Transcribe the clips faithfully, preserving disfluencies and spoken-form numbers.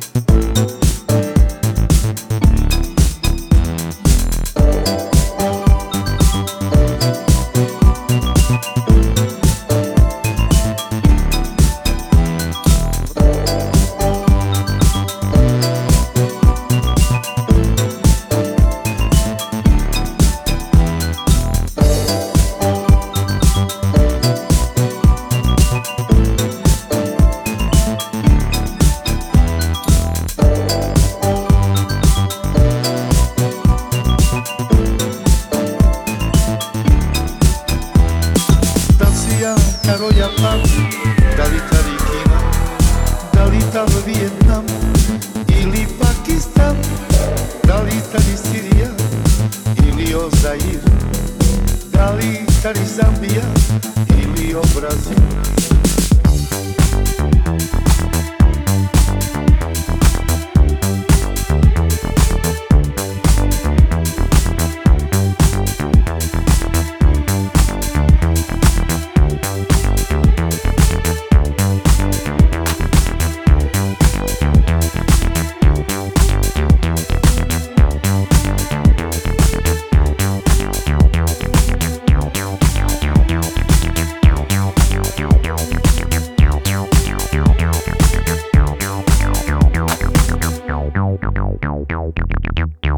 Caro Japan, da li Italy, Kina, da li Italy, Vijetnam ili Pakistan, da li Italy, Sirija ili o Zair, da li Italy, Zambija ili o Brazil.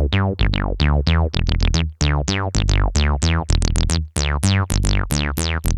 Meow.